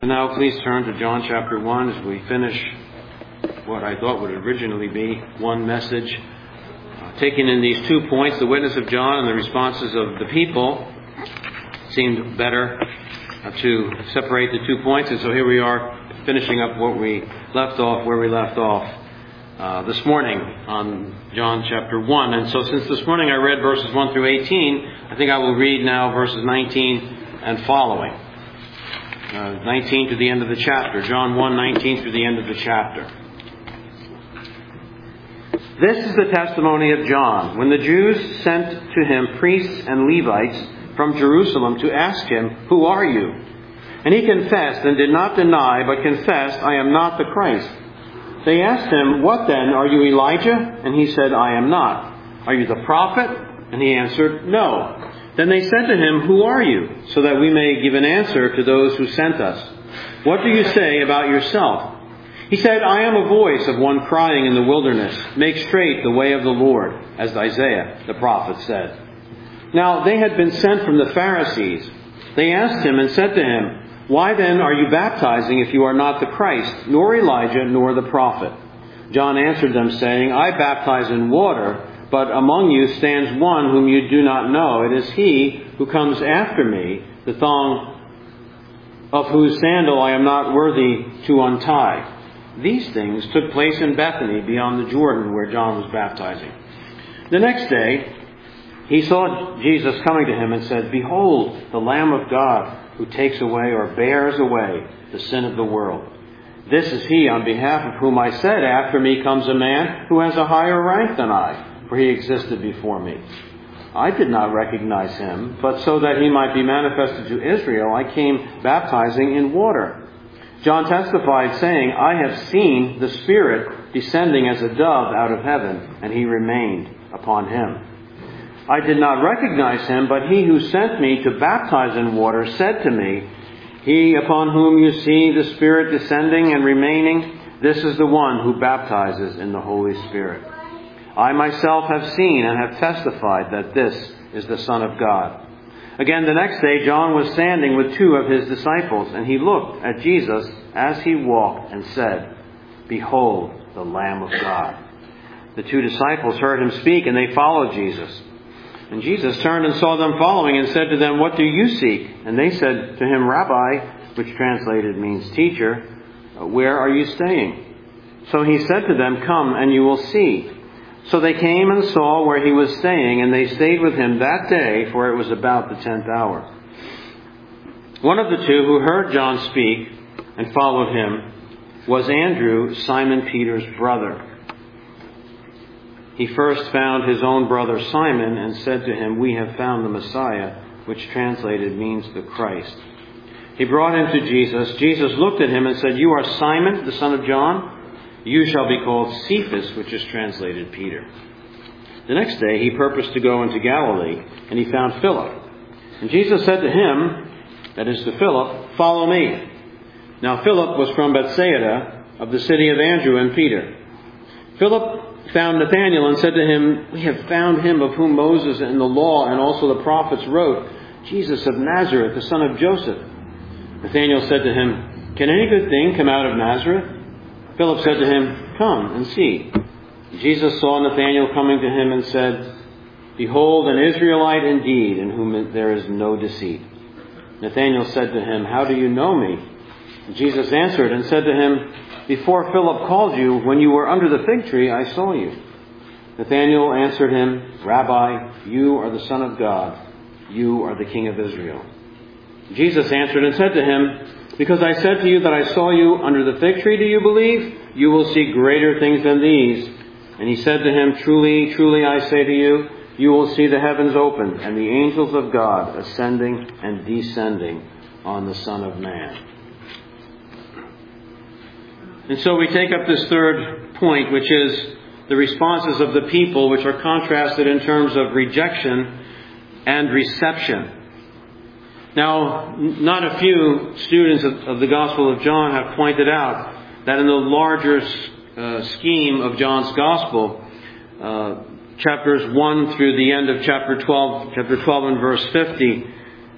And now please turn to John chapter 1 as we finish what I thought would originally be one message. Taking in these 2 points, the witness of John and the responses of the people, seemed better to separate the 2 points. And so here we are finishing up where we left off this morning on John chapter 1. And so since this morning I read verses 1 through 18, I think I will read now verses 19 and following. 19 to the end of the chapter. John 1:19 through the end of the chapter. This is the testimony of John. When the Jews sent to him priests and Levites from Jerusalem to ask him, "Who are you?" And he confessed and did not deny, but confessed, "I am not the Christ." They asked him, "What then? Are you Elijah?" And he said, "I am not." "Are you the prophet?" And he answered, "No." Then they said to him, "Who are you? So that we may give an answer to those who sent us. What do you say about yourself?" He said, "I am a voice of one crying in the wilderness, 'Make straight the way of the Lord,' as Isaiah the prophet said." Now they had been sent from the Pharisees. They asked him and said to him, "Why then are you baptizing if you are not the Christ, nor Elijah, nor the prophet?" John answered them, saying, "I baptize in water, but among you stands one whom you do not know. It is he who comes after me, the thong of whose sandal I am not worthy to untie." These things took place in Bethany beyond the Jordan where John was baptizing. The next day he saw Jesus coming to him and said, "Behold, the Lamb of God who takes away or bears away the sin of the world. This is he on behalf of whom I said, 'After me comes a man who has a higher rank than I, for he existed before me.' I did not recognize him, but so that he might be manifested to Israel, I came baptizing in water." John testified, saying, "I have seen the Spirit descending as a dove out of heaven, and he remained upon him. I did not recognize him, but he who sent me to baptize in water said to me, 'He upon whom you see the Spirit descending and remaining, this is the one who baptizes in the Holy Spirit.' I myself have seen and have testified that this is the Son of God." Again, the next day, John was standing with 2 of his disciples, and he looked at Jesus as he walked and said, "Behold, the Lamb of God." The 2 disciples heard him speak, and they followed Jesus. And Jesus turned and saw them following and said to them, "What do you seek?" And they said to him, "Rabbi," which translated means teacher, "where are you staying?" So he said to them, "Come and you will see." So they came and saw where he was staying, and they stayed with him that day, for it was about the 10th hour. One of the 2 who heard John speak and followed him was Andrew, Simon Peter's brother. He first found his own brother Simon and said to him, "We have found the Messiah," which translated means the Christ. He brought him to Jesus. Jesus looked at him and said, "You are Simon, the son of John. You shall be called Cephas," which is translated Peter. The next day he purposed to go into Galilee, and he found Philip. And Jesus said to him, that is to Philip, "Follow me." Now Philip was from Bethsaida of the city of Andrew and Peter. Philip found Nathanael and said to him, "We have found him of whom Moses and the law and also the prophets wrote, Jesus of Nazareth, the son of Joseph." Nathanael said to him, "Can any good thing come out of Nazareth?" Philip said to him, "Come and see." Jesus saw Nathanael coming to him and said, "Behold, an Israelite indeed, in whom there is no deceit." Nathanael said to him, "How do you know me?" And Jesus answered and said to him, "Before Philip called you, when you were under the fig tree, I saw you." Nathanael answered him, "Rabbi, you are the Son of God. You are the King of Israel." Jesus answered and said to him, "Because I said to you that I saw you under the fig tree, do you believe? You will see greater things than these." And he said to him, "Truly, truly, I say to you, you will see the heavens opened and the angels of God ascending and descending on the Son of Man." And so we take up this third point, which is the responses of the people, which are contrasted in terms of rejection and reception. Now, not a few students of the Gospel of John have pointed out that in the larger scheme of John's Gospel, chapters 1 through the end of chapter 12 and verse 50,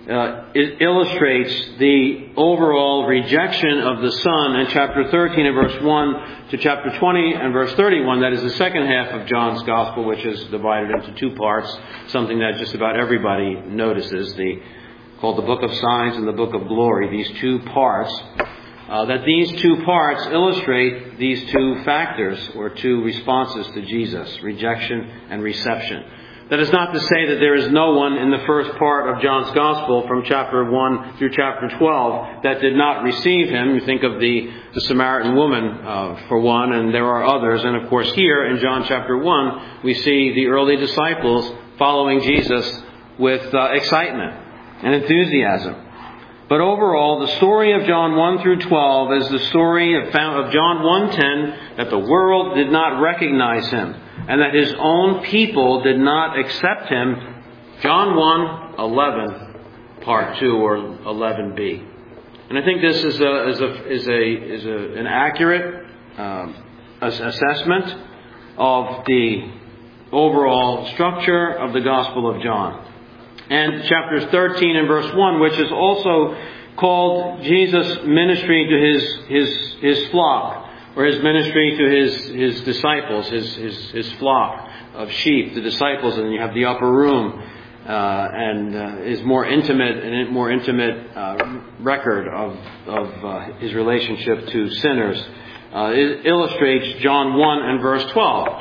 it illustrates the overall rejection of the Son in chapter 13 and verse 1 to chapter 20 and verse 31. That is the second half of John's Gospel, which is divided into two parts, something that just about everybody notices, called the Book of Signs and the Book of Glory, these two parts. That these two parts illustrate these two factors or two responses to Jesus, rejection and reception. That is not to say that there is no one in the first part of John's Gospel from chapter 1 through chapter 12 that did not receive him. You think of the Samaritan woman for one, and there are others. And of course here in John chapter 1 we see the early disciples following Jesus with excitement and enthusiasm. But overall, the story of John 1 through 12 is the story of John 1:10, that the world did not recognize him and that his own people did not accept him. John 1:11, part 2 or 11b. And I think this is an accurate assessment of the overall structure of the Gospel of John. And chapters 13 and verse 1, which is also called Jesus' ministry to his flock, or his ministry to his disciples, his flock of sheep, the disciples, and you have the upper room, and his more intimate record of his relationship to sinners. It illustrates John 1 and verse 12.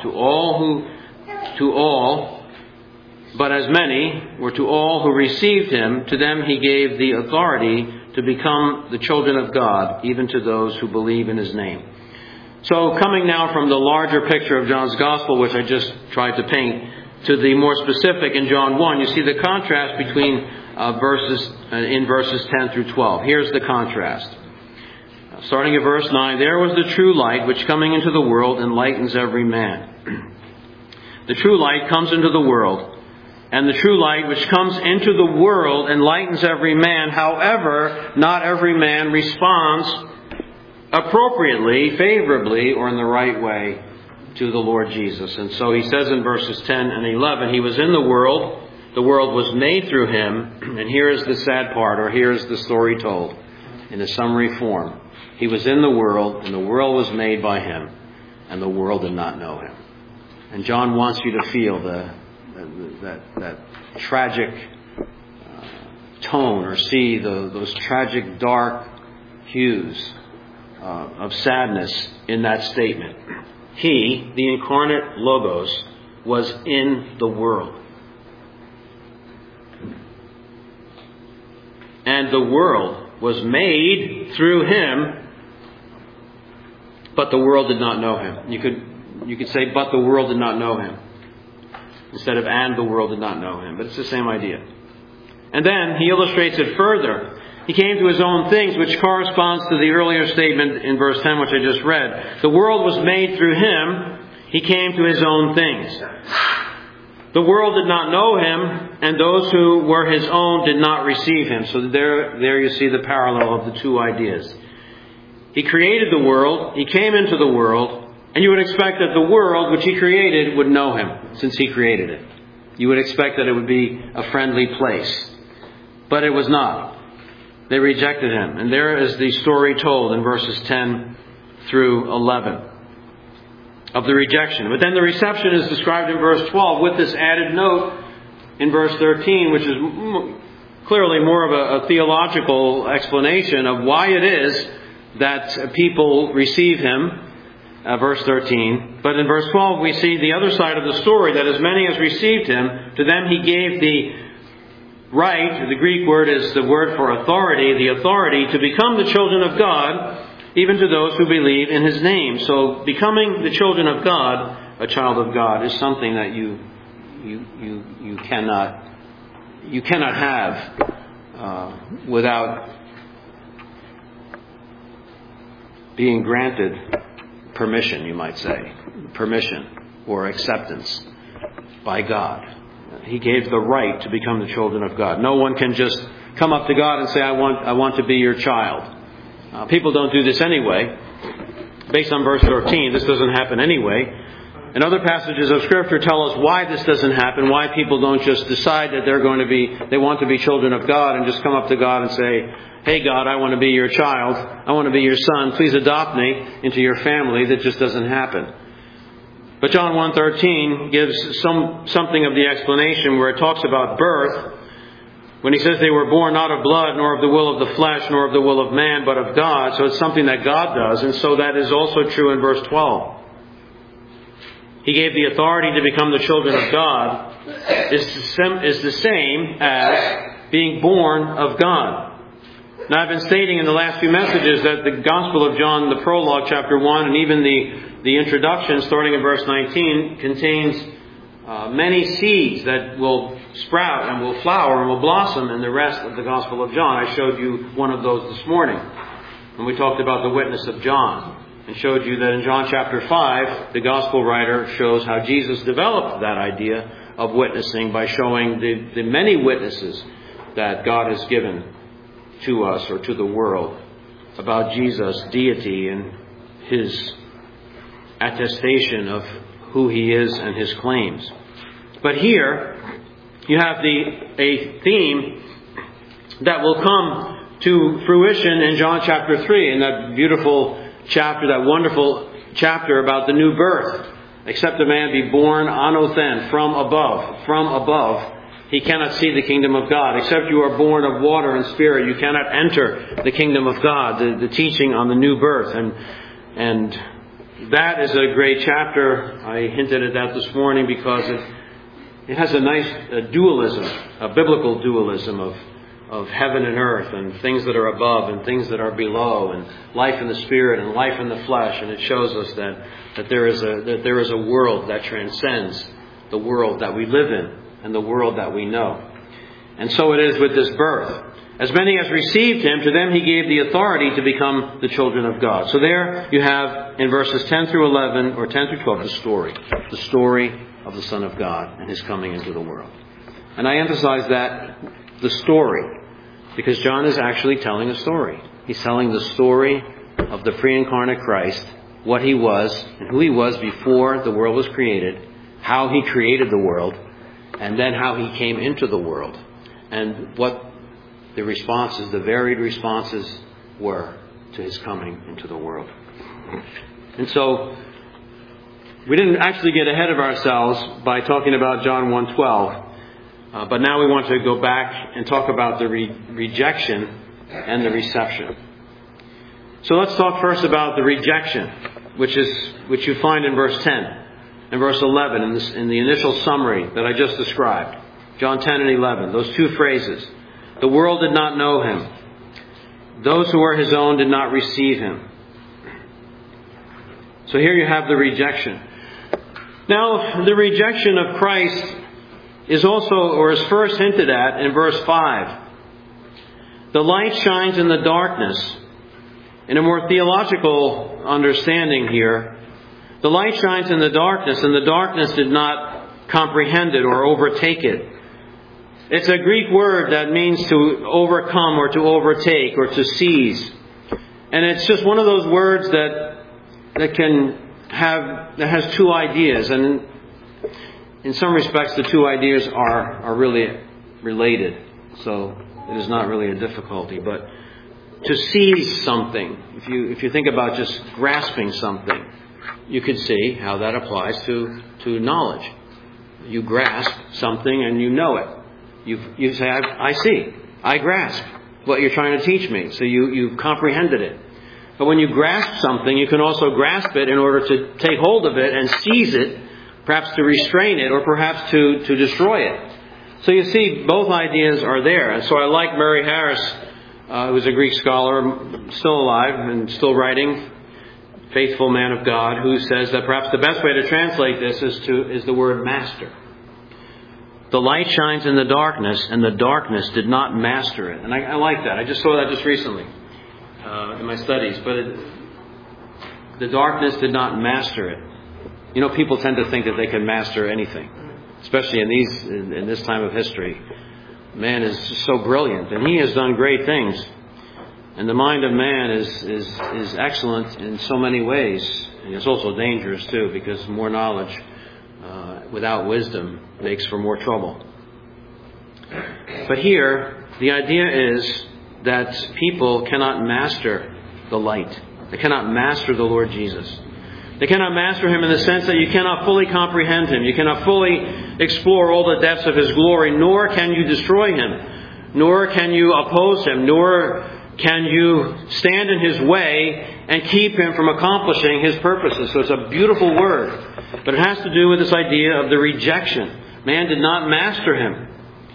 But as many were to all who received him, to them he gave the authority to become the children of God, even to those who believe in his name. So coming now from the larger picture of John's Gospel, which I just tried to paint, to the more specific in John 1, you see the contrast between verses 10 through 12. Here's the contrast. Starting at verse 9, there was the true light, which coming into the world enlightens every man. The true light comes into the world. And the true light which comes into the world enlightens every man. However, not every man responds appropriately, favorably, or in the right way to the Lord Jesus. And so he says in verses 10 and 11, he was in the world was made through him, and here is the sad part, or here is the story told in a summary form. He was in the world, and the world was made by him, and the world did not know him. And John wants you to feel that tragic tone, or see those tragic dark hues of sadness in that statement. He, the incarnate Logos, was in the world. And the world was made through him, but the world did not know him. You could say, but the world did not know him, instead of and the world did not know him. But it's the same idea. And then he illustrates it further. He came to his own things, which corresponds to the earlier statement in verse 10, which I just read. The world was made through him. He came to his own things. The world did not know him, and those who were his own did not receive him. So there you see the parallel of the two ideas. He created the world. He came into the world. And you would expect that the world which he created would know him, since he created it. You would expect that it would be a friendly place. But it was not. They rejected him. And there is the story told in verses 10 through 11 of the rejection. But then the reception is described in verse 12 with this added note in verse 13, which is clearly more of a theological explanation of why it is that people receive him. Verse 13. But in verse 12 we see the other side of the story, that as many as received him, to them he gave the right, the Greek word is the word for authority, the authority to become the children of God, even to those who believe in his name. So becoming the children of God, a child of God, is something that you cannot have without being granted permission, you might say. Permission or acceptance by God. He gave the right to become the children of God. No one can just come up to God and say, I want to be your child. People don't do this anyway. Based on verse 13, this doesn't happen anyway. And other passages of Scripture tell us why this doesn't happen, why people don't just decide that they want to be children of God and just come up to God and say, hey God, I want to be your child, I want to be your son, please adopt me into your family. That just doesn't happen. But John 1:13 gives something of the explanation where it talks about birth, when he says they were born not of blood, nor of the will of the flesh, nor of the will of man, but of God. So it's something that God does, and so that is also true in verse 12. He gave the authority to become the children of God is the same as being born of God. Now, I've been stating in the last few messages that the Gospel of John, the prologue, chapter 1, and even the introduction, starting in verse 19, contains many seeds that will sprout and will flower and will blossom in the rest of the Gospel of John. I showed you one of those this morning when we talked about the witness of John, and showed you that in John chapter 5, the Gospel writer shows how Jesus developed that idea of witnessing by showing the many witnesses that God has given to us or to the world about Jesus' deity and His attestation of who He is and His claims. But here you have a theme that will come to fruition in John chapter 3, in that beautiful chapter, that wonderful chapter about the new birth. Except a man be born anothen, from above, he cannot see the kingdom of God. Except you are born of water and spirit, you cannot enter the kingdom of God. The teaching on the new birth. And that is a great chapter. I hinted at that this morning because it has a nice dualism, a biblical dualism of heaven and earth, and things that are above and things that are below, and life in the spirit and life in the flesh. And it shows us that there is a world that transcends the world that we live in and the world that we know. And so it is with this birth. As many as received Him, to them He gave the authority to become the children of God. So there you have in verses 10 through 11 or 10 through 12 the story of the Son of God and His coming into the world. And I emphasize that, the story, because John is actually telling a story. He's telling the story of the pre-incarnate Christ, what He was and who He was before the world was created, how He created the world, and then how He came into the world, and what the responses, the varied responses were to His coming into the world. And so we didn't actually get ahead of ourselves by talking about John 1:12. But now we want to go back and talk about the rejection and the reception. So let's talk first about the rejection, which you find in verse 10 and verse 11 in the initial summary that I just described. John 10 and 11, those two phrases. The world did not know Him. Those who were His own did not receive Him. So here you have the rejection. Now, the rejection of Christ is first hinted at in verse 5. The light shines in the darkness. In a more theological understanding here, the light shines in the darkness, and the darkness did not comprehend it or overtake it. It's a Greek word that means to overcome or to overtake or to seize. And it's just one of those words that has two ideas, and in some respects, the two ideas are really related, so it is not really a difficulty. But to seize something, if you think about just grasping something, you could see how that applies to knowledge. You grasp something and you know it. You say, I see, I grasp what you're trying to teach me. So you've comprehended it. But when you grasp something, you can also grasp it in order to take hold of it and seize it, perhaps to restrain it, or perhaps to destroy it. So you see, both ideas are there. And so I like Murray Harris, who is a Greek scholar, still alive and still writing, faithful man of God, who says that perhaps the best way to translate this is the word master. The light shines in the darkness, and the darkness did not master it. And I like that. I just saw that just recently in my studies. But the darkness did not master it. You know, people tend to think that they can master anything, especially in this time of history. Man is so brilliant, and he has done great things. And the mind of man is excellent in so many ways. And it's also dangerous too, because more knowledge without wisdom makes for more trouble. But here, the idea is that people cannot master the light. They cannot master the Lord Jesus. They cannot master Him in the sense that you cannot fully comprehend Him. You cannot fully explore all the depths of His glory, nor can you destroy Him, nor can you oppose Him, nor can you stand in His way and keep Him from accomplishing His purposes. So it's a beautiful word. But it has to do with this idea of the rejection. Man did not master Him.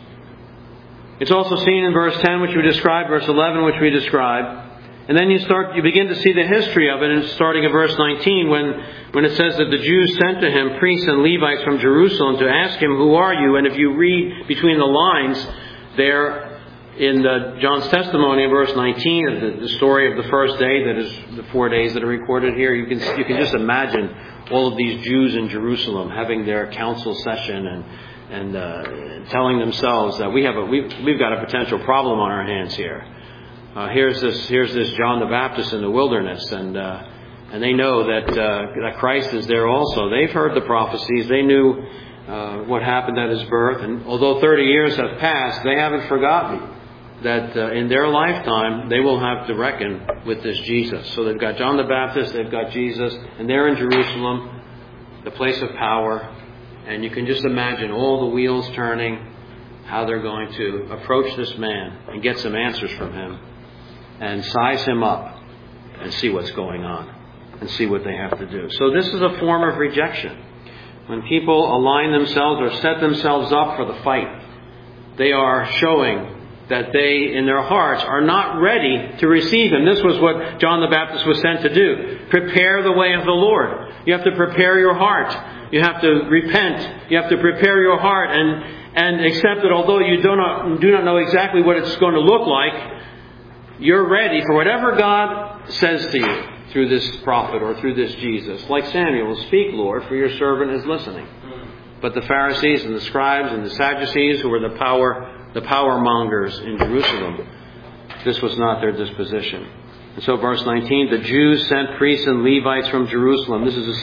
It's also seen in verse 10, which we described, verse 11, which we described. And then you begin to see the history of it, and starting in verse 19, when it says that the Jews sent to Him priests and Levites from Jerusalem to ask Him, "Who are you?" And if you read between the lines there in John's testimony in verse 19 of the story of the first day, that is the 4 days that are recorded here, you can just imagine all of these Jews in Jerusalem having their council session and telling themselves that we've got a potential problem on our hands here. Here's this John the Baptist in the wilderness, and they know that Christ is there also. They've heard the prophecies. They knew what happened at His birth, and although 30 years have passed, they haven't forgotten that in their lifetime they will have to reckon with this Jesus. So they've got John the Baptist, they've got Jesus, and they're in Jerusalem, the place of power, and you can just imagine all the wheels turning, how they're going to approach this man and get some answers from him and size him up and see what's going on and see what they have to do. So this is a form of rejection. When people align themselves or set themselves up for the fight, they are showing that they, in their hearts, are not ready to receive Him. This was what John the Baptist was sent to do. Prepare the way of the Lord. You have to prepare your heart. You have to repent. You have to prepare your heart and accept that although you do not know exactly what it's going to look like, you're ready for whatever God says to you through this prophet or through this Jesus. Like Samuel, "Speak, Lord, for your servant is listening." But the Pharisees and the scribes and the Sadducees, who were the power mongers in Jerusalem, this was not their disposition. And so verse 19, the Jews sent priests and Levites from Jerusalem. This is a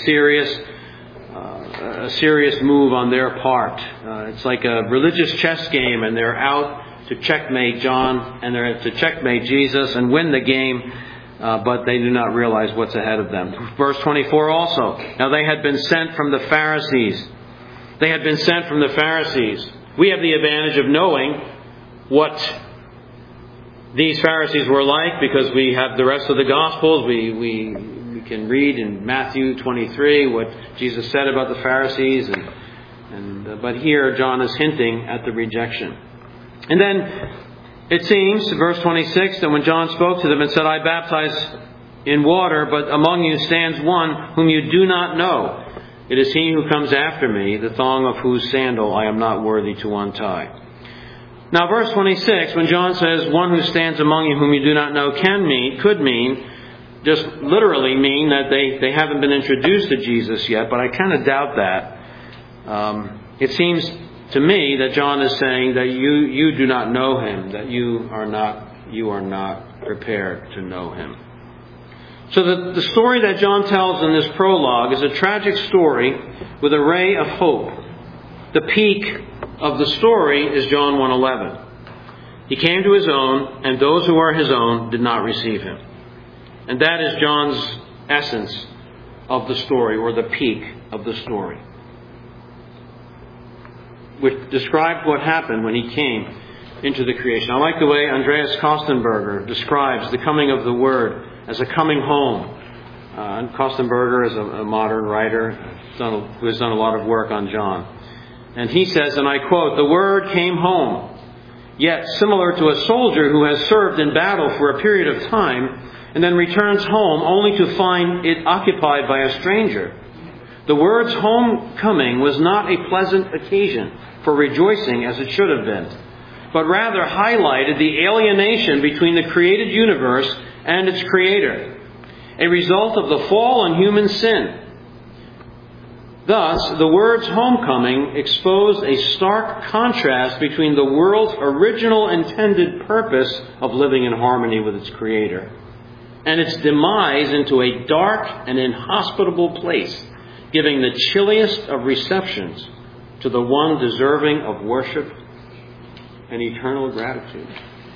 serious move on their part. It's like a religious chess game, and they're out to checkmate John, and they're to checkmate Jesus and win the game, but they do not realize what's ahead of them. Verse 24 also, now they had been sent from the Pharisees. They had been sent from the Pharisees. We have the advantage of knowing what these Pharisees were like because we have the rest of the Gospels. We can read in Matthew 23 what Jesus said about the Pharisees, but here John is hinting at the rejection. And then it seems, verse 26, that when John spoke to them and said, "I baptize in water, but among you stands one whom you do not know. It is he who comes after me, the thong of whose sandal I am not worthy to untie." Now, verse 26, when John says, "one who stands among you whom you do not know," could mean, just literally mean that they haven't been introduced to Jesus yet, but I kind of doubt that. It seems to me that John is saying that you do not know Him, that you are not prepared to know Him. So the story that John tells in this prologue is a tragic story with a ray of hope. The peak of the story is John 1:11. He came to His own, and those who are His own did not receive Him. And that is John's essence of the story, or the peak of the story, which described what happened when He came into the creation. I like the way Andreas Kostenberger describes the coming of the Word as a coming home. And Kostenberger is a modern writer who has done a lot of work on John. And he says, and I quote, "The Word came home, yet similar to a soldier who has served in battle for a period of time and then returns home only to find it occupied by a stranger. The Word's homecoming was not a pleasant occasion for rejoicing as it should have been, but rather highlighted the alienation between the created universe and its Creator, a result of the fallen human sin. Thus, the Word's homecoming exposed a stark contrast between the world's original intended purpose of living in harmony with its Creator and its demise into a dark and inhospitable place, giving the chilliest of receptions to the one deserving of worship and eternal gratitude.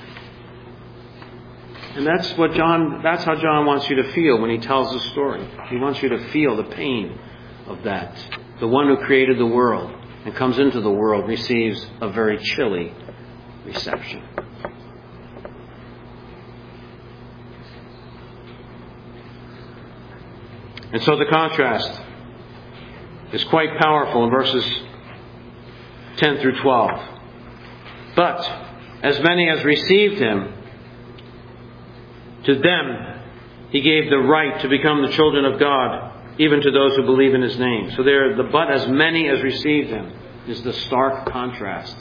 And that's how John wants you to feel when he tells the story. He wants you to feel the pain of that. The one who created the world and comes into the world receives a very chilly reception. And so the contrast is quite powerful in verses 10 through 12. But as many as received him, to them he gave the right to become the children of God, even to those who believe in his name. So there, the but as many as received him is the stark contrast.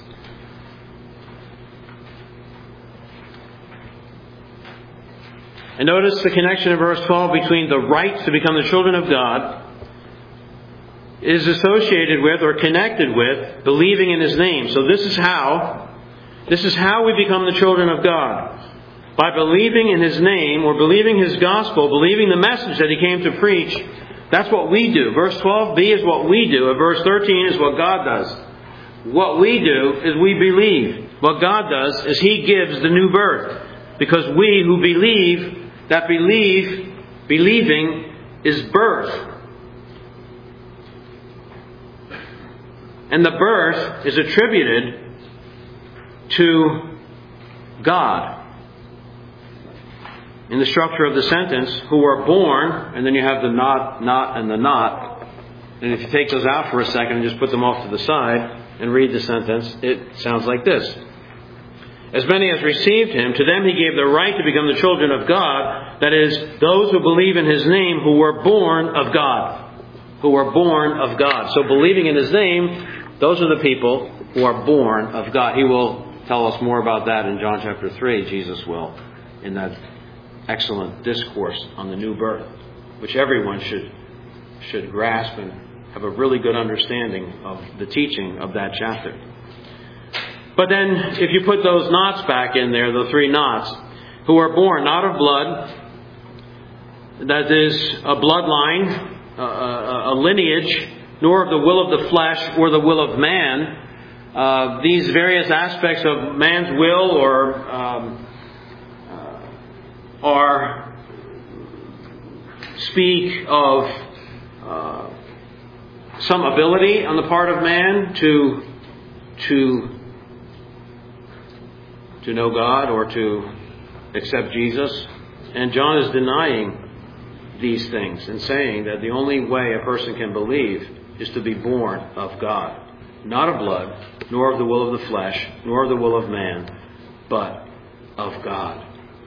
And notice the connection in verse 12 between the right to become the children of God is associated with or connected with believing in his name. So this is how we become the children of God. By believing in his name, or believing his gospel, believing the message that he came to preach. That's what we do. Verse 12b is what we do. And verse 13 is what God does. What we do is we believe. What God does is he gives the new birth. Because we who believe, believing is birth. And the birth is attributed to God. In the structure of the sentence, who are born, and then you have the not, and the not. And if you take those out for a second and just put them off to the side and read the sentence, it sounds like this. As many as received him, to them he gave the right to become the children of God. That is, those who believe in his name, who were born of God. Who were born of God. So believing in his name, those are the people who are born of God. He will tell us more about that in John chapter 3. Jesus will, in that excellent discourse on the new birth, which everyone should grasp and have a really good understanding of the teaching of that chapter. But then, if you put those knots back in there, the three knots, who are born not of blood, that is a bloodline, a lineage, nor of the will of the flesh or the will of man, these various aspects of man's will or speak of some ability on the part of man to know God or to accept Jesus. And John is denying these things and saying that the only way a person can believe is to be born of God. Not of blood, nor of the will of the flesh, nor of the will of man, but of God.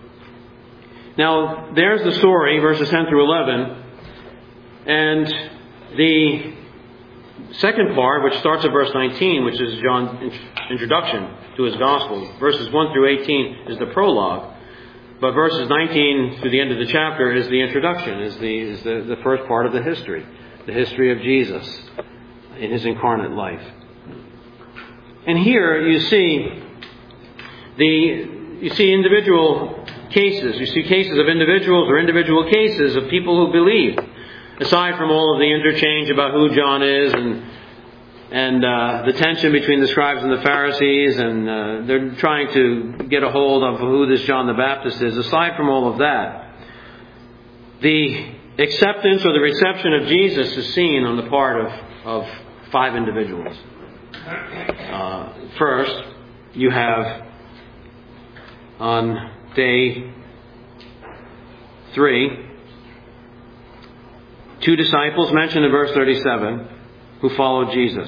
Now, there's the story, verses 10 through 11. And the second part, which starts at verse 19, which is John's introduction to his gospel. Verses 1 through 18 is the prologue. But verses 19 through the end of the chapter is the introduction, is the first part of the history of Jesus in his incarnate life. And here you see individual cases. You see cases of individuals or individual cases of people who believe. Aside from all of the interchange about who John is and the tension between the scribes and the Pharisees, and they're trying to get a hold of who this John the Baptist is. Aside from all of that, the acceptance or the reception of Jesus is seen on the part of five individuals. First, you have on day 3, 2 disciples mentioned in verse 37 who followed Jesus.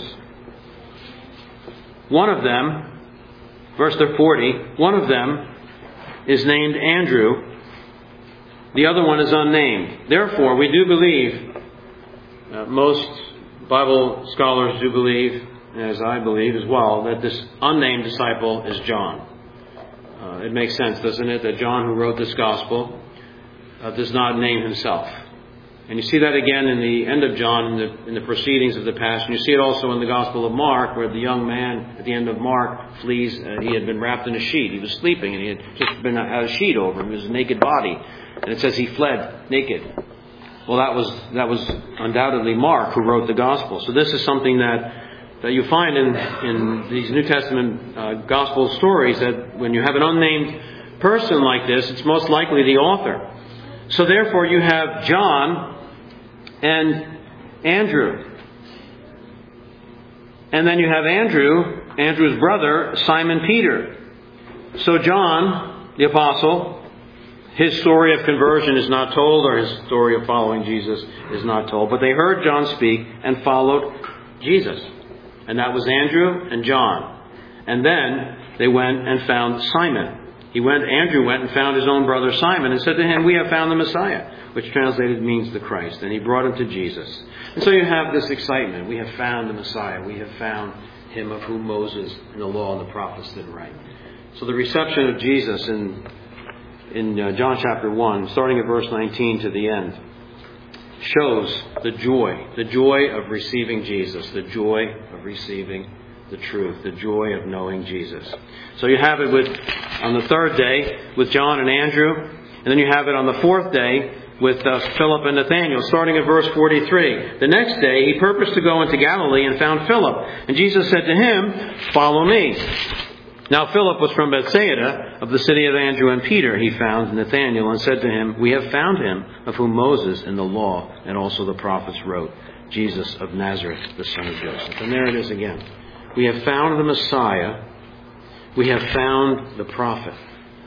One of them, verse 40, one of them is named Andrew. The other one is unnamed. Therefore, we do believe, most Bible scholars do believe, as I believe as well, that this unnamed disciple is John. It makes sense, doesn't it, that John, who wrote this gospel, does not name himself. And you see that again in the end of John, in the proceedings of the Passion. You see it also in the Gospel of Mark, where the young man at the end of Mark flees. He had been wrapped in a sheet. He was sleeping, and he had just been had a sheet over him. It was a naked body. And it says he fled naked. Well, that was undoubtedly Mark who wrote the Gospel. So this is something that you find in these New Testament Gospel stories, that when you have an unnamed person like this, it's most likely the author. So therefore you have John and Andrew. And then you have Andrew's brother, Simon Peter. So John, the apostle, his story of conversion is not told, or his story of following Jesus is not told. But they heard John speak and followed Jesus. And that was Andrew and John. And then they went and found Simon. Andrew went and found his own brother Simon and said to him, "We have found the Messiah," which translated means the Christ. And he brought him to Jesus. And so you have this excitement. We have found the Messiah. We have found him of whom Moses and the law and the prophets did write. So the reception of Jesus in John chapter 1, starting at verse 19 to the end, shows the joy of receiving Jesus, the joy of receiving the truth, the joy of knowing Jesus. So you have it on the third day with John and Andrew, and then you have it on the fourth day with Philip and Nathanael, starting at verse 43. The next day he purposed to go into Galilee and found Philip, and Jesus said to him, "Follow me." Now Philip was from Bethsaida, of the city of Andrew and Peter. He found Nathanael and said to him, "We have found him of whom Moses and the law and also the prophets wrote, Jesus of Nazareth, the son of Joseph." And there it is again. We have found the Messiah. We have found the prophet.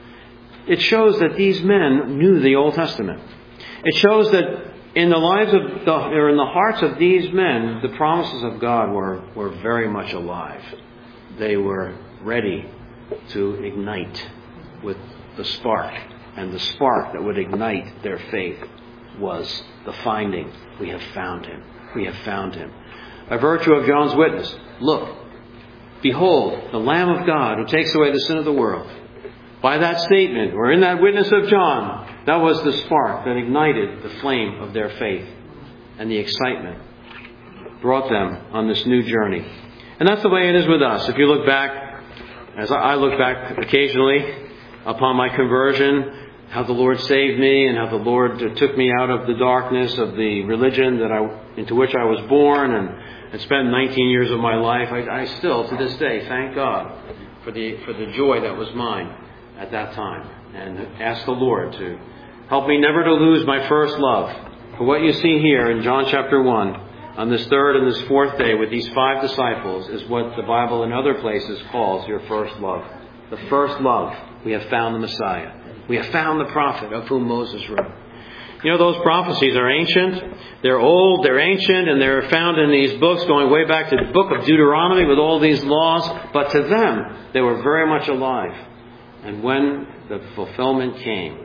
It shows that these men knew the Old Testament. It shows that in the lives of in the hearts of these men, the promises of God were very much alive. They were ready to ignite with the spark. And the spark that would ignite their faith was the finding. We have found him. We have found him. By virtue of John's witness, look, behold, the Lamb of God who takes away the sin of the world. By that statement, or in that witness of John, that was the spark that ignited the flame of their faith. And the excitement brought them on this new journey. And that's the way it is with us. If you look back, as I look back occasionally upon my conversion, how the Lord saved me and how the Lord took me out of the darkness of the religion into which I was born and spent 19 years of my life, I still, to this day, thank God for the joy that was mine at that time, and ask the Lord to help me never to lose my first love. For what you see here in John chapter 1, on this third and this fourth day with these 5 disciples, is what the Bible in other places calls your first love. The first love. We have found the Messiah. We have found the prophet of whom Moses wrote. You know, those prophecies are ancient. They're old, they're ancient, and they're found in these books going way back to the book of Deuteronomy with all these laws. But to them, they were very much alive. And when the fulfillment came,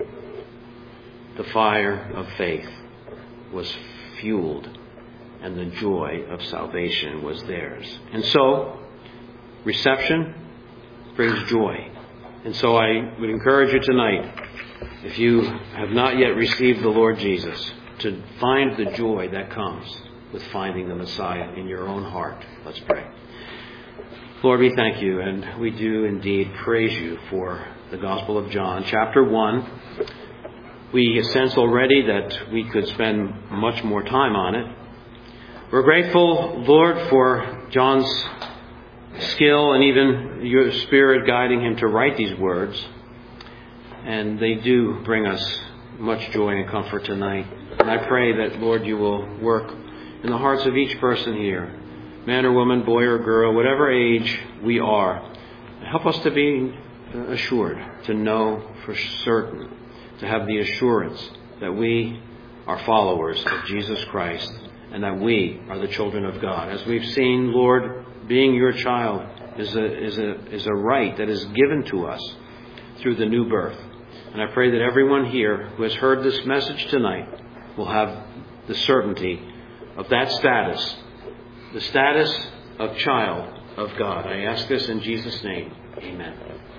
the fire of faith was fueled, and the joy of salvation was theirs. And so, reception brings joy. And so I would encourage you tonight, if you have not yet received the Lord Jesus, to find the joy that comes with finding the Messiah in your own heart. Let's pray. Lord, we thank you, and we do indeed praise you for the Gospel of John, chapter 1. We sense already that we could spend much more time on it. We're grateful, Lord, for John's skill and even your Spirit guiding him to write these words. And they do bring us much joy and comfort tonight. And I pray that, Lord, you will work in the hearts of each person here, man or woman, boy or girl, whatever age we are. Help us to be assured, to know for certain, to have the assurance that we are followers of Jesus Christ and that we are the children of God. As we've seen, Lord, being your child is a right that is given to us through the new birth. And I pray that everyone here who has heard this message tonight will have the certainty of that status, the status of child of God. I ask this in Jesus' name. Amen.